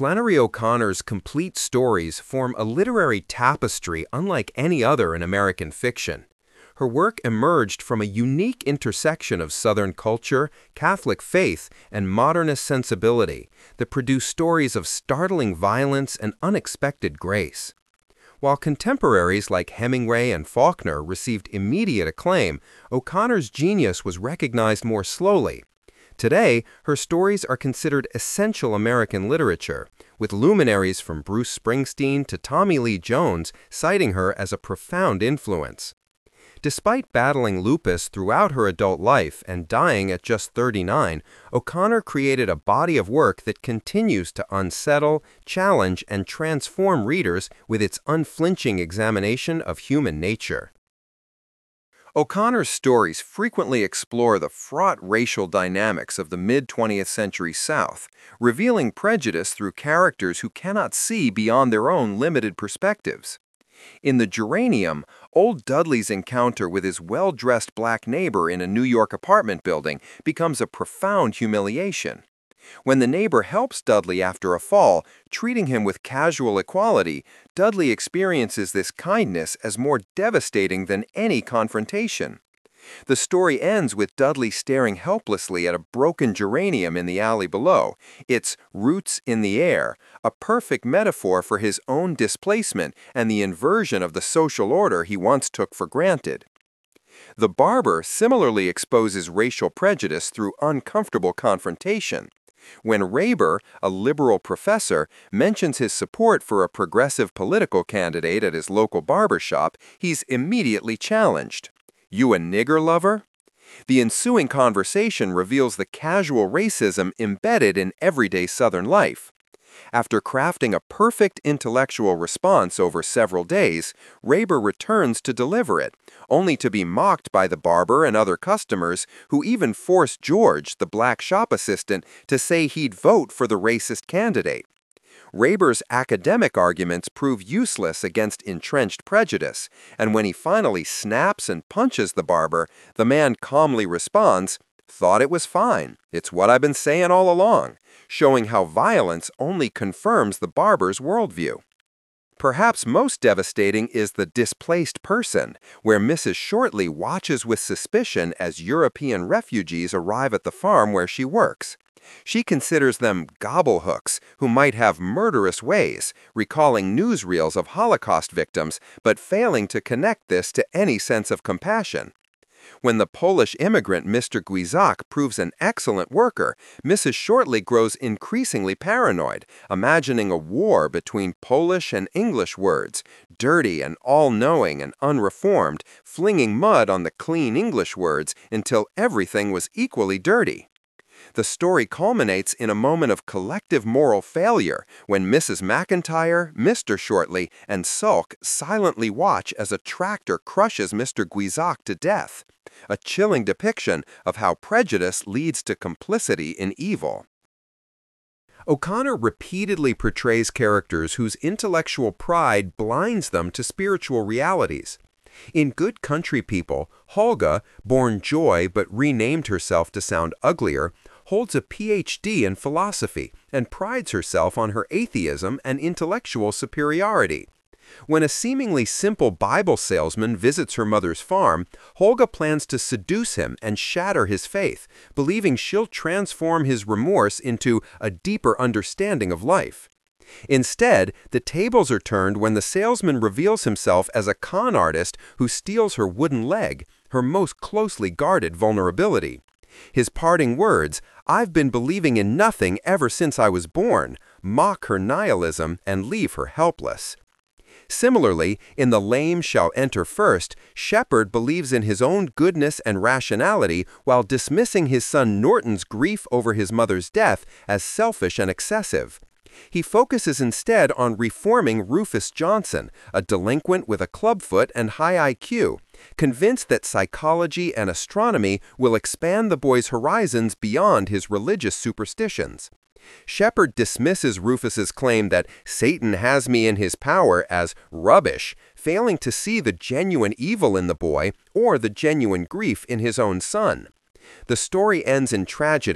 Flannery O'Connor's complete stories form a literary tapestry unlike any other in American fiction. Her work emerged from a unique intersection of Southern culture, Catholic faith, and modernist sensibility that produced stories of startling violence and unexpected grace. While contemporaries like Hemingway and Faulkner received immediate acclaim, O'Connor's genius was recognized more slowly. Today, her stories are considered essential American literature, with luminaries from Bruce Springsteen to Tommy Lee Jones citing her as a profound influence. Despite battling lupus throughout her adult life and dying at just 39, O'Connor created a body of work that continues to unsettle, challenge, and transform readers with its unflinching examination of human nature. O'Connor's stories frequently explore the fraught racial dynamics of the mid-20th century South, revealing prejudice through characters who cannot see beyond their own limited perspectives. In The Geranium, Old Dudley's encounter with his well-dressed black neighbor in a New York apartment building becomes a profound humiliation. When the neighbor helps Dudley after a fall, treating him with casual equality, Dudley experiences this kindness as more devastating than any confrontation. The story ends with Dudley staring helplessly at a broken geranium in the alley below, its roots in the air, a perfect metaphor for his own displacement and the inversion of the social order he once took for granted. The Barber similarly exposes racial prejudice through uncomfortable confrontation. When Raber, a liberal professor, mentions his support for a progressive political candidate at his local barber shop, he's immediately challenged. "You a nigger lover?" The ensuing conversation reveals the casual racism embedded in everyday Southern life. After crafting a perfect intellectual response over several days, Raber returns to deliver it, only to be mocked by the barber and other customers who even forced George, the black shop assistant, to say he'd vote for the racist candidate. Raber's academic arguments prove useless against entrenched prejudice, and when he finally snaps and punches the barber, the man calmly responds, "Thought it was fine. It's what I've been saying all along," showing how violence only confirms the barber's worldview. Perhaps most devastating is The Displaced Person, where Mrs. Shortley watches with suspicion as European refugees arrive at the farm where she works. She considers them gobblehooks who might have murderous ways, recalling newsreels of Holocaust victims, but failing to connect this to any sense of compassion. When the Polish immigrant Mr. Guizak proves an excellent worker, Mrs. Shortley grows increasingly paranoid, imagining a war between Polish and English words, dirty and all-knowing and unreformed, flinging mud on the clean English words until everything was equally dirty. The story culminates in a moment of collective moral failure when Mrs. McIntyre, Mr. Shortley, and Sulk silently watch as a tractor crushes Mr. Guizak to death, a chilling depiction of how prejudice leads to complicity in evil. O'Connor repeatedly portrays characters whose intellectual pride blinds them to spiritual realities. In Good Country People, Holga, born Joy but renamed herself to sound uglier, holds a Ph.D. in philosophy and prides herself on her atheism and intellectual superiority. When a seemingly simple Bible salesman visits her mother's farm, Holga plans to seduce him and shatter his faith, believing she'll transform his remorse into a deeper understanding of life. Instead, the tables are turned when the salesman reveals himself as a con artist who steals her wooden leg, her most closely guarded vulnerability. His parting words, "I've been believing in nothing ever since I was born," mock her nihilism and leave her helpless. Similarly, in The Lame Shall Enter First, Shepard believes in his own goodness and rationality while dismissing his son Norton's grief over his mother's death as selfish and excessive. He focuses instead on reforming Rufus Johnson, a delinquent with a clubfoot and high IQ, convinced that psychology and astronomy will expand the boy's horizons beyond his religious superstitions. Shepard dismisses Rufus's claim that Satan has me in his power as rubbish, failing to see the genuine evil in the boy or the genuine grief in his own son. The story ends in tragedy,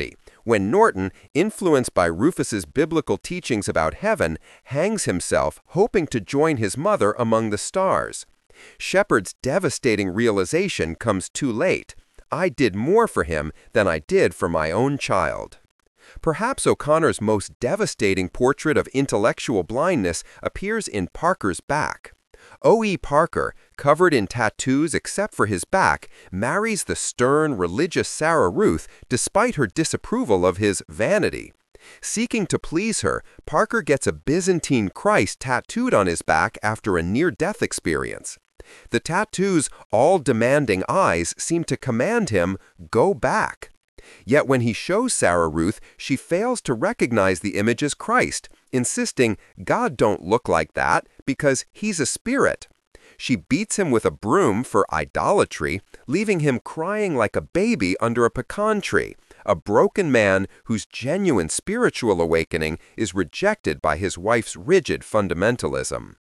when Norton, influenced by Rufus's biblical teachings about heaven, hangs himself, hoping to join his mother among the stars. Shepard's devastating realization comes too late. I did more for him than I did for my own child. Perhaps O'Connor's most devastating portrait of intellectual blindness appears in Parker's back. O.E. Parker, covered in tattoos except for his back, marries the stern, religious Sarah Ruth despite her disapproval of his vanity. Seeking to please her, Parker gets a Byzantine Christ tattooed on his back after a near-death experience. The tattoo's all-demanding eyes seem to command him, "Go back." Yet when he shows Sarah Ruth, she fails to recognize the image as Christ, insisting God don't look like that because he's a spirit. She beats him with a broom for idolatry, leaving him crying like a baby under a pecan tree, a broken man whose genuine spiritual awakening is rejected by his wife's rigid fundamentalism.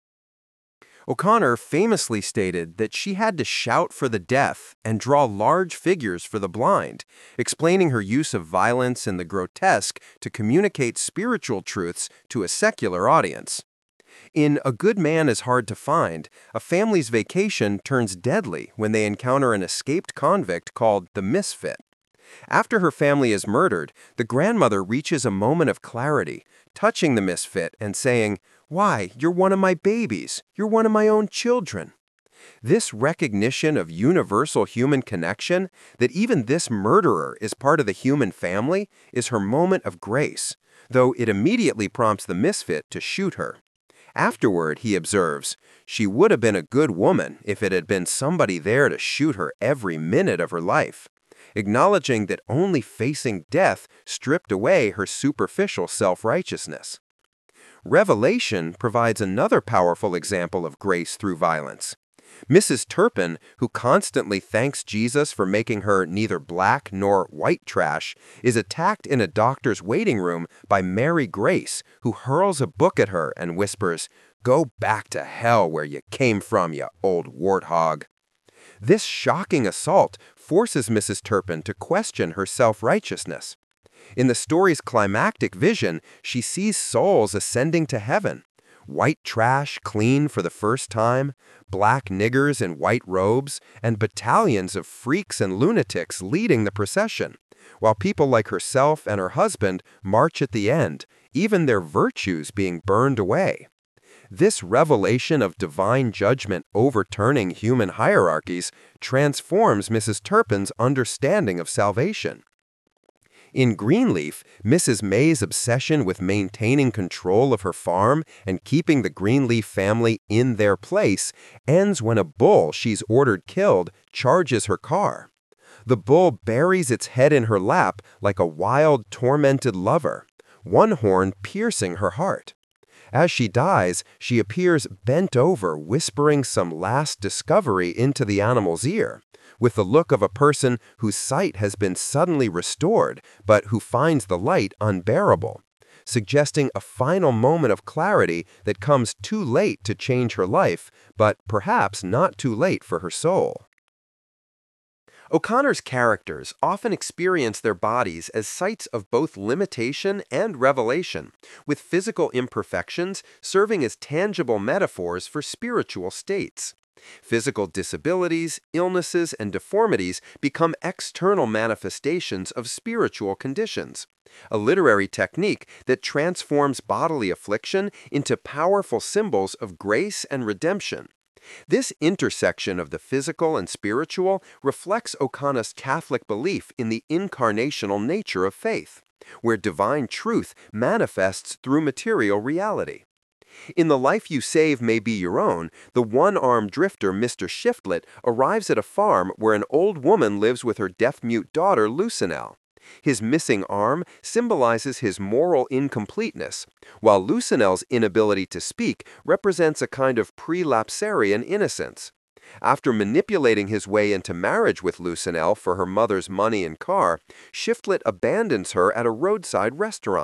O'Connor famously stated that she had to shout for the deaf and draw large figures for the blind, explaining her use of violence and the grotesque to communicate spiritual truths to a secular audience. In A Good Man is Hard to Find, a family's vacation turns deadly when they encounter an escaped convict called the Misfit. After her family is murdered, the grandmother reaches a moment of clarity, touching the misfit and saying, "Why, you're one of my babies. You're one of my own children." This recognition of universal human connection, that even this murderer is part of the human family, is her moment of grace, though it immediately prompts the misfit to shoot her. Afterward, he observes, "She would have been a good woman if it had been somebody there to shoot her every minute of her life," acknowledging that only facing death stripped away her superficial self-righteousness. Revelation provides another powerful example of grace through violence. Mrs. Turpin, who constantly thanks Jesus for making her neither black nor white trash, is attacked in a doctor's waiting room by Mary Grace, who hurls a book at her and whispers, "Go back to hell where you came from, you old warthog." This shocking assault forces Mrs. Turpin to question her self-righteousness. In the story's climactic vision, she sees souls ascending to heaven. White trash clean for the first time, black niggers in white robes, and battalions of freaks and lunatics leading the procession, while people like herself and her husband march at the end, even their virtues being burned away. This revelation of divine judgment overturning human hierarchies transforms Mrs. Turpin's understanding of salvation. In Greenleaf, Mrs. May's obsession with maintaining control of her farm and keeping the Greenleaf family in their place ends when a bull she's ordered killed charges her car. The bull buries its head in her lap like a wild, tormented lover, one horn piercing her heart. As she dies, she appears bent over, whispering some last discovery into the animal's ear, with the look of a person whose sight has been suddenly restored, but who finds the light unbearable, suggesting a final moment of clarity that comes too late to change her life, but perhaps not too late for her soul. O'Connor's characters often experience their bodies as sites of both limitation and revelation, with physical imperfections serving as tangible metaphors for spiritual states. Physical disabilities, illnesses, and deformities become external manifestations of spiritual conditions, a literary technique that transforms bodily affliction into powerful symbols of grace and redemption. This intersection of the physical and spiritual reflects O'Connor's Catholic belief in the incarnational nature of faith, where divine truth manifests through material reality. In The Life You Save May Be Your Own, the one-armed drifter Mr. Shiftlet arrives at a farm where an old woman lives with her deaf-mute daughter Lucinelle. His missing arm symbolizes his moral incompleteness, while Lucinelle's inability to speak represents a kind of prelapsarian innocence. After manipulating his way into marriage with Lucinelle for her mother's money and car, Shiftlet abandons her at a roadside restaurant.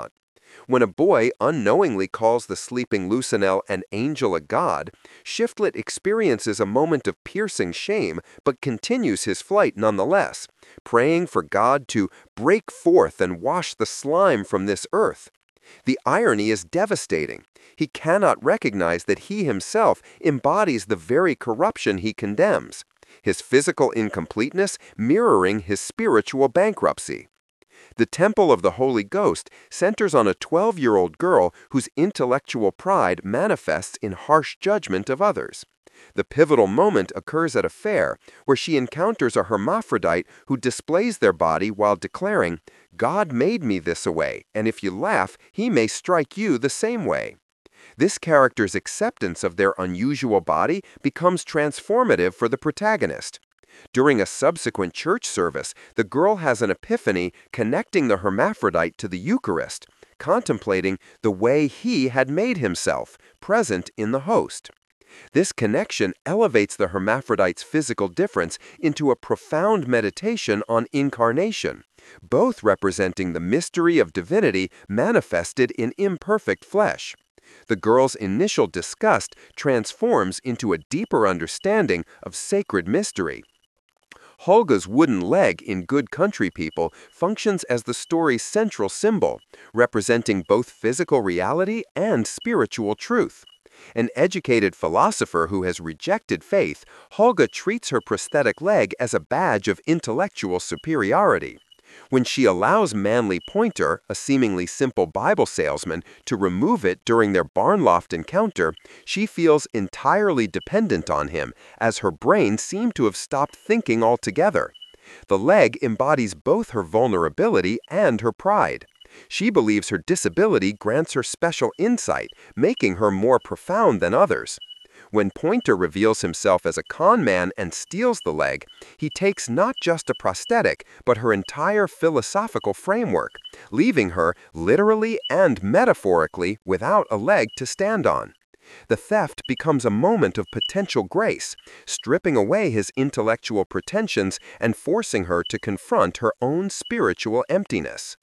When a boy unknowingly calls the sleeping Lucinel an angel of God, Shiftlet experiences a moment of piercing shame but continues his flight nonetheless, praying for God to break forth and wash the slime from this earth. The irony is devastating. He cannot recognize that he himself embodies the very corruption he condemns, his physical incompleteness mirroring his spiritual bankruptcy. The Temple of the Holy Ghost centers on a 12-year-old girl whose intellectual pride manifests in harsh judgment of others. The pivotal moment occurs at a fair, where she encounters a hermaphrodite who displays their body while declaring, "God made me this way, and if you laugh, he may strike you the same way." This character's acceptance of their unusual body becomes transformative for the protagonist. During a subsequent church service, the girl has an epiphany connecting the hermaphrodite to the Eucharist, contemplating the way he had made himself, present in the host. This connection elevates the hermaphrodite's physical difference into a profound meditation on incarnation, both representing the mystery of divinity manifested in imperfect flesh. The girl's initial disgust transforms into a deeper understanding of sacred mystery. Holga's wooden leg in Good Country People functions as the story's central symbol, representing both physical reality and spiritual truth. An educated philosopher who has rejected faith, Holga treats her prosthetic leg as a badge of intellectual superiority. When she allows Manly Pointer, a seemingly simple Bible salesman, to remove it during their barn loft encounter, she feels entirely dependent on him, as her brain seemed to have stopped thinking altogether. The leg embodies both her vulnerability and her pride. She believes her disability grants her special insight, making her more profound than others. When Pointer reveals himself as a con man and steals the leg, he takes not just a prosthetic, but her entire philosophical framework, leaving her, literally and metaphorically, without a leg to stand on. The theft becomes a moment of potential grace, stripping away his intellectual pretensions and forcing her to confront her own spiritual emptiness.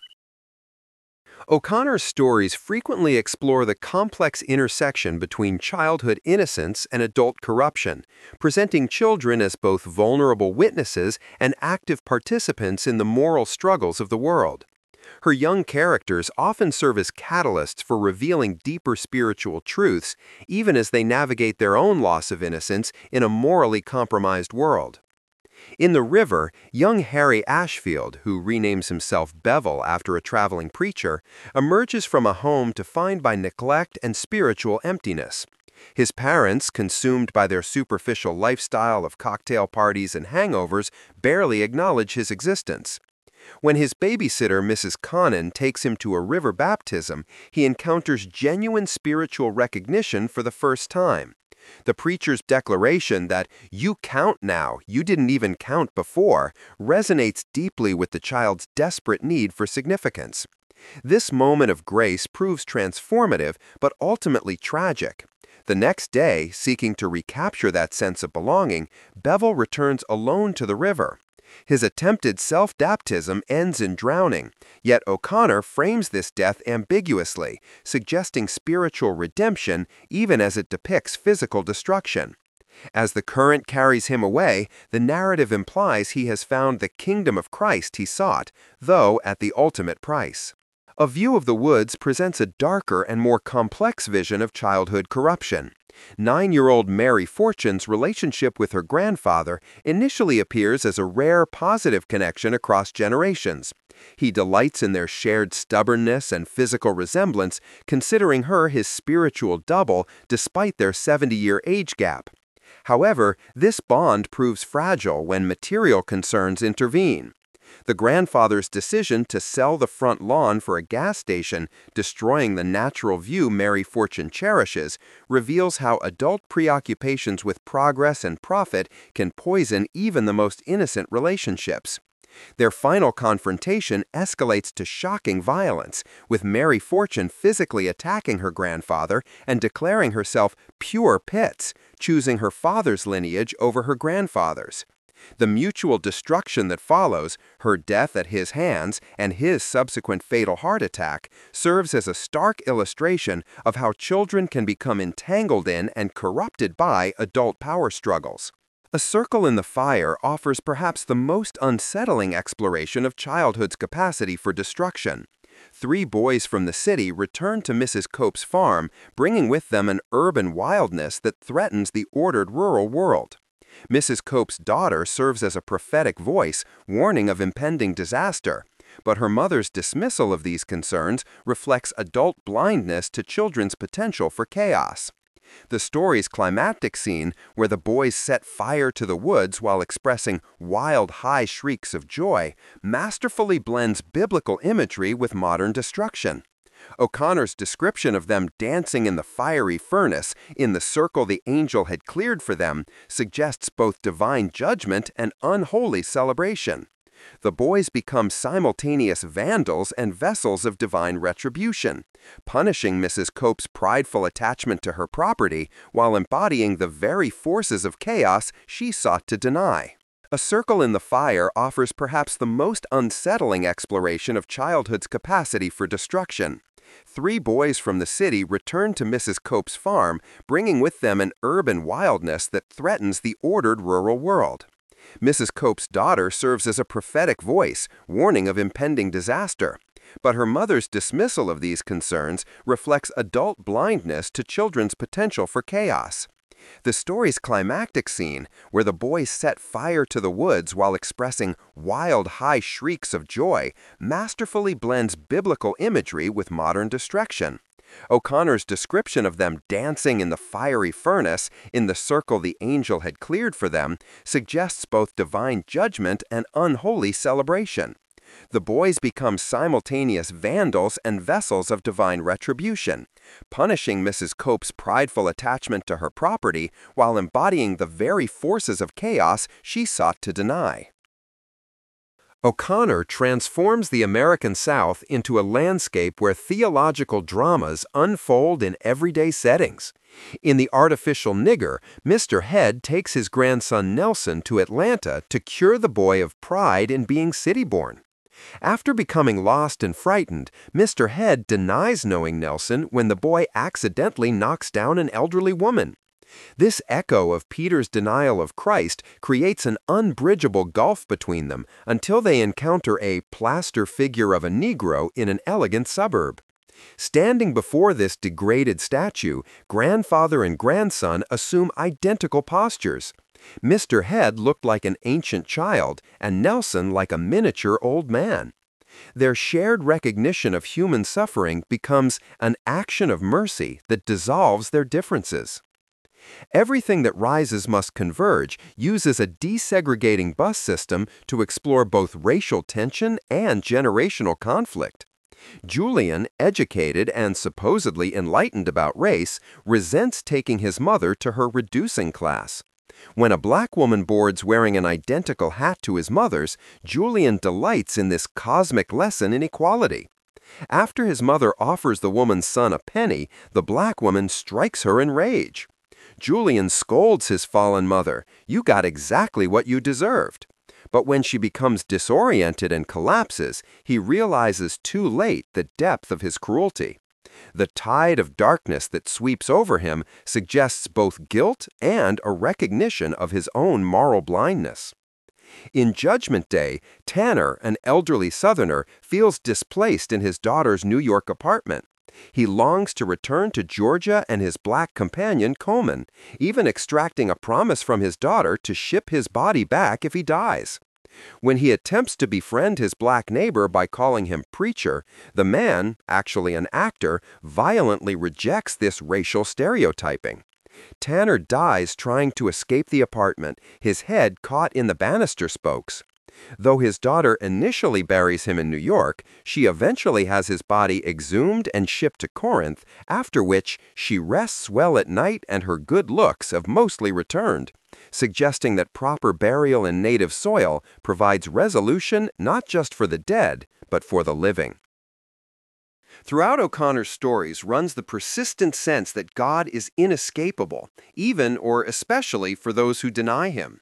O'Connor's stories frequently explore the complex intersection between childhood innocence and adult corruption, presenting children as both vulnerable witnesses and active participants in the moral struggles of the world. Her young characters often serve as catalysts for revealing deeper spiritual truths, even as they navigate their own loss of innocence in a morally compromised world. In The River, young Harry Ashfield, who renames himself Bevel after a traveling preacher, emerges from a home defined by neglect and spiritual emptiness. His parents, consumed by their superficial lifestyle of cocktail parties and hangovers, barely acknowledge his existence. When his babysitter, Mrs. Connon, takes him to a river baptism, he encounters genuine spiritual recognition for the first time. The preacher's declaration that "you count now, you didn't even count before," resonates deeply with the child's desperate need for significance. This moment of grace proves transformative, but ultimately tragic. The next day, seeking to recapture that sense of belonging, Bevel returns alone to the river. His attempted self-baptism ends in drowning, yet O'Connor frames this death ambiguously, suggesting spiritual redemption even as it depicts physical destruction. As the current carries him away, the narrative implies he has found the kingdom of Christ he sought, though at the ultimate price. A View of the Woods presents a darker and more complex vision of childhood corruption. 9-year-old Mary Fortune's relationship with her grandfather initially appears as a rare positive connection across generations. He delights in their shared stubbornness and physical resemblance, considering her his spiritual double despite their 70-year age gap. However, this bond proves fragile when material concerns intervene. The grandfather's decision to sell the front lawn for a gas station, destroying the natural view Mary Fortune cherishes, reveals how adult preoccupations with progress and profit can poison even the most innocent relationships. Their final confrontation escalates to shocking violence, with Mary Fortune physically attacking her grandfather and declaring herself pure Pitts, choosing her father's lineage over her grandfather's. The mutual destruction that follows, her death at his hands and his subsequent fatal heart attack, serves as a stark illustration of how children can become entangled in and corrupted by adult power struggles. A Circle in the Fire offers perhaps the most unsettling exploration of childhood's capacity for destruction. Three boys from the city return to Mrs. Cope's farm, bringing with them an urban wildness that threatens the ordered rural world. Mrs. Cope's daughter serves as a prophetic voice, warning of impending disaster, but her mother's dismissal of these concerns reflects adult blindness to children's potential for chaos. The story's climactic scene, where the boys set fire to the woods while expressing wild, high shrieks of joy, masterfully blends biblical imagery with modern destruction. O'Connor's description of them dancing in the fiery furnace, in the circle the angel had cleared for them, suggests both divine judgment and unholy celebration. The boys become simultaneous vandals and vessels of divine retribution, punishing Mrs. Cope's prideful attachment to her property while embodying the very forces of chaos she sought to deny. A Circle in the Fire offers perhaps the most unsettling exploration of childhood's capacity for destruction. Three boys from the city return to Mrs. Cope's farm, bringing with them an urban wildness that threatens the ordered rural world. Mrs. Cope's daughter serves as a prophetic voice, warning of impending disaster, but her mother's dismissal of these concerns reflects adult blindness to children's potential for chaos. The story's climactic scene, where the boys set fire to the woods while expressing wild, high shrieks of joy, masterfully blends biblical imagery with modern destruction. O'Connor's description of them dancing in the fiery furnace, in the circle the angel had cleared for them, suggests both divine judgment and unholy celebration. The boys become simultaneous vandals and vessels of divine retribution, punishing Mrs. Cope's prideful attachment to her property while embodying the very forces of chaos she sought to deny. O'Connor transforms the American South into a landscape where theological dramas unfold in everyday settings. In The Artificial Nigger, Mr. Head takes his grandson Nelson to Atlanta to cure the boy of pride in being city-born. After becoming lost and frightened, Mr. Head denies knowing Nelson when the boy accidentally knocks down an elderly woman. This echo of Peter's denial of Christ creates an unbridgeable gulf between them until they encounter a plaster figure of a Negro in an elegant suburb. Standing before this degraded statue, grandfather and grandson assume identical postures. Mr. Head looked like an ancient child, and Nelson like a miniature old man. Their shared recognition of human suffering becomes an action of mercy that dissolves their differences. Everything That Rises Must Converge uses a desegregating bus system to explore both racial tension and generational conflict. Julian, educated and supposedly enlightened about race, resents taking his mother to her reducing class. When a black woman boards wearing an identical hat to his mother's, Julian delights in this cosmic lesson in equality. After his mother offers the woman's son a penny, the black woman strikes her in rage. Julian scolds his fallen mother, "You got exactly what you deserved." But when she becomes disoriented and collapses, he realizes too late the depth of his cruelty. The tide of darkness that sweeps over him suggests both guilt and a recognition of his own moral blindness. In Judgment Day, Tanner, an elderly Southerner, feels displaced in his daughter's New York apartment. He longs to return to Georgia and his black companion, Coleman, even extracting a promise from his daughter to ship his body back if he dies. When he attempts to befriend his black neighbor by calling him preacher, the man, actually an actor, violently rejects this racial stereotyping. Tanner dies trying to escape the apartment, his head caught in the banister spokes. Though his daughter initially buries him in New York, she eventually has his body exhumed and shipped to Corinth, after which she rests well at night and her good looks have mostly returned, suggesting that proper burial in native soil provides resolution not just for the dead, but for the living. Throughout O'Connor's stories runs the persistent sense that God is inescapable, even or especially for those who deny him.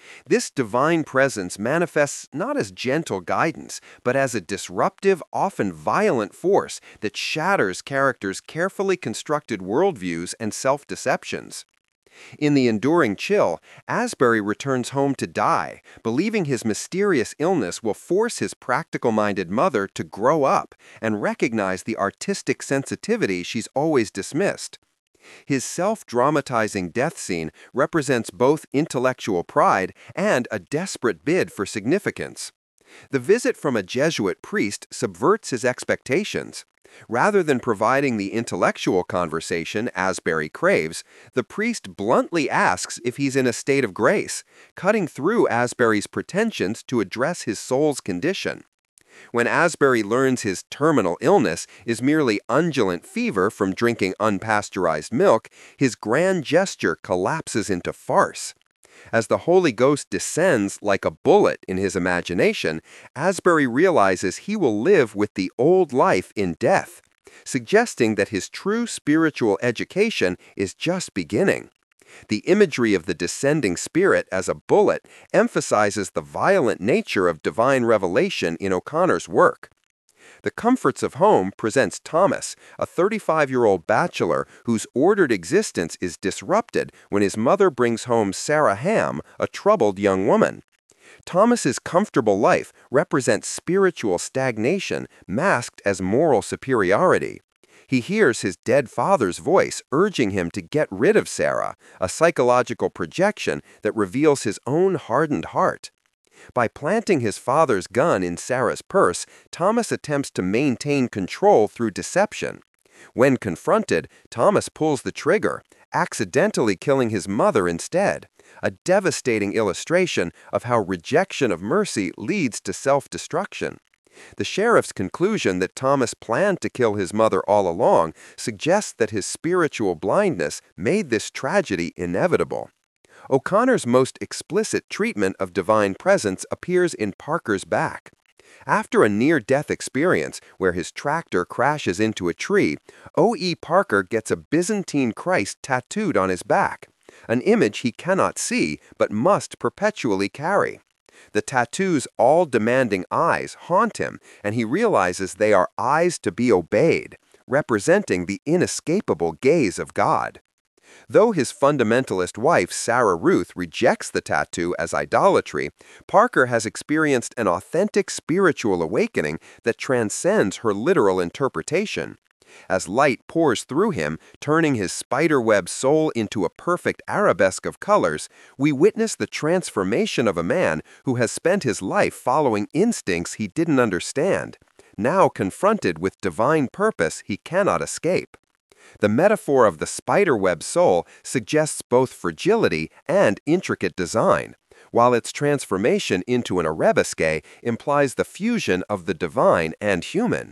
This divine presence manifests not as gentle guidance, but as a disruptive, often violent force that shatters characters' carefully constructed worldviews and self-deceptions. In The Enduring Chill, Asbury returns home to die, believing his mysterious illness will force his practical-minded mother to grow up and recognize the artistic sensitivity she's always dismissed. His self-dramatizing death scene represents both intellectual pride and a desperate bid for significance. The visit from a Jesuit priest subverts his expectations. Rather than providing the intellectual conversation Asbury craves, the priest bluntly asks if he's in a state of grace, cutting through Asbury's pretensions to address his soul's condition. When Asbury learns his terminal illness is merely undulant fever from drinking unpasteurized milk, his grand gesture collapses into farce. As the Holy Ghost descends like a bullet in his imagination, Asbury realizes he will live with the old life in death, suggesting that his true spiritual education is just beginning. The imagery of the descending spirit as a bullet emphasizes the violent nature of divine revelation in O'Connor's work. The Comforts of Home presents Thomas, a 35-year-old bachelor whose ordered existence is disrupted when his mother brings home Sarah Ham, a troubled young woman. Thomas's comfortable life represents spiritual stagnation masked as moral superiority. He hears his dead father's voice urging him to get rid of Sarah, a psychological projection that reveals his own hardened heart. By planting his father's gun in Sarah's purse, Thomas attempts to maintain control through deception. When confronted, Thomas pulls the trigger, accidentally killing his mother instead, a devastating illustration of how rejection of mercy leads to self-destruction. The sheriff's conclusion that Thomas planned to kill his mother all along suggests that his spiritual blindness made this tragedy inevitable. O'Connor's most explicit treatment of divine presence appears in Parker's back. After a near-death experience where his tractor crashes into a tree, O.E. Parker gets a Byzantine Christ tattooed on his back, an image he cannot see but must perpetually carry. The tattoo's all-demanding eyes haunt him, and he realizes they are eyes to be obeyed, representing the inescapable gaze of God. Though his fundamentalist wife, Sarah Ruth, rejects the tattoo as idolatry, Parker has experienced an authentic spiritual awakening that transcends her literal interpretation. As light pours through him, turning his spiderweb soul into a perfect arabesque of colors, we witness the transformation of a man who has spent his life following instincts he didn't understand, now confronted with divine purpose he cannot escape. The metaphor of the spiderweb soul suggests both fragility and intricate design, while its transformation into an arabesque implies the fusion of the divine and human.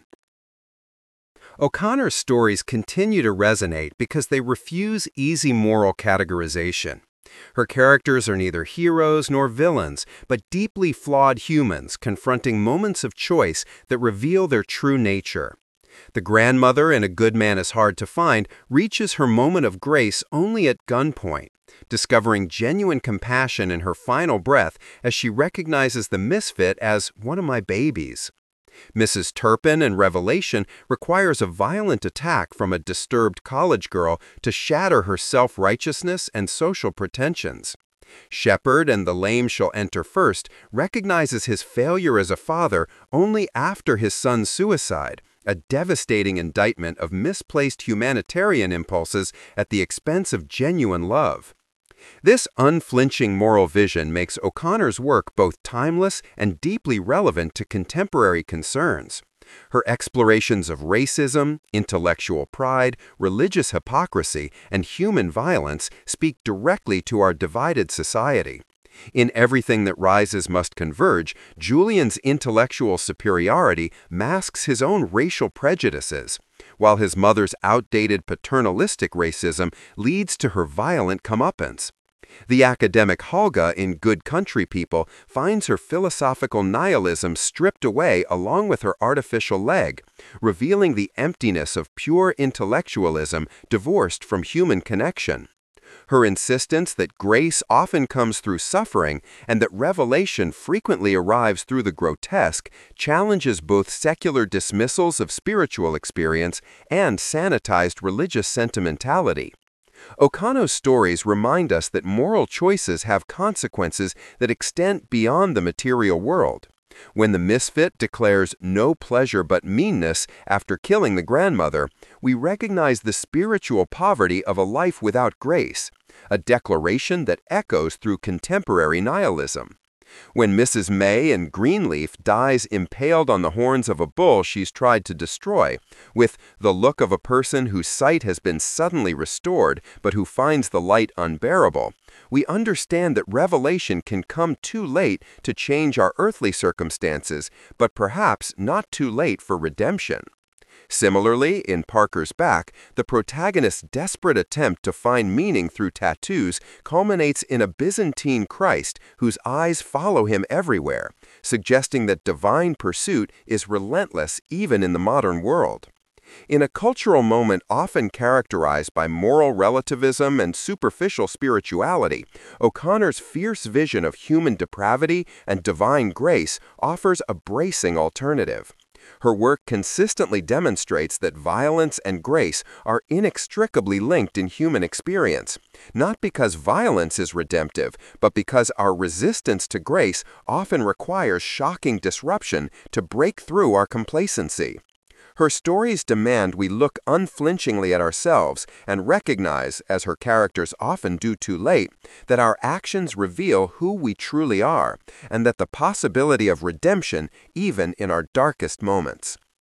O'Connor's stories continue to resonate because they refuse easy moral categorization. Her characters are neither heroes nor villains, but deeply flawed humans confronting moments of choice that reveal their true nature. The grandmother in A Good Man Is Hard to Find reaches her moment of grace only at gunpoint, discovering genuine compassion in her final breath as she recognizes the misfit as one of my babies. Mrs. Turpin in Revelation requires a violent attack from a disturbed college girl to shatter her self-righteousness and social pretensions. Shepard and The Lame Shall Enter First recognizes his failure as a father only after his son's suicide, a devastating indictment of misplaced humanitarian impulses at the expense of genuine love. This unflinching moral vision makes O'Connor's work both timeless and deeply relevant to contemporary concerns. Her explorations of racism, intellectual pride, religious hypocrisy, and human violence speak directly to our divided society. In Everything That Rises Must Converge, Julian's intellectual superiority masks his own racial prejudices, while his mother's outdated paternalistic racism leads to her violent comeuppance. The academic Helga in Good Country People finds her philosophical nihilism stripped away along with her artificial leg, revealing the emptiness of pure intellectualism divorced from human connection. Her insistence that grace often comes through suffering and that revelation frequently arrives through the grotesque challenges both secular dismissals of spiritual experience and sanitized religious sentimentality. Okano's stories remind us that moral choices have consequences that extend beyond the material world. When the misfit declares no pleasure but meanness after killing the grandmother, we recognize the spiritual poverty of a life without grace, a declaration that echoes through contemporary nihilism. When Mrs. May in Greenleaf dies impaled on the horns of a bull she's tried to destroy, with the look of a person whose sight has been suddenly restored but who finds the light unbearable, we understand that revelation can come too late to change our earthly circumstances, but perhaps not too late for redemption. Similarly, in Parker's Back, the protagonist's desperate attempt to find meaning through tattoos culminates in a Byzantine Christ whose eyes follow him everywhere, suggesting that divine pursuit is relentless even in the modern world. In a cultural moment often characterized by moral relativism and superficial spirituality, O'Connor's fierce vision of human depravity and divine grace offers a bracing alternative. Her work consistently demonstrates that violence and grace are inextricably linked in human experience, not because violence is redemptive, but because our resistance to grace often requires shocking disruption to break through our complacency. Her stories demand we look unflinchingly at ourselves and recognize, as her characters often do too late, that our actions reveal who we truly are, and that the possibility of redemption even in our darkest moments.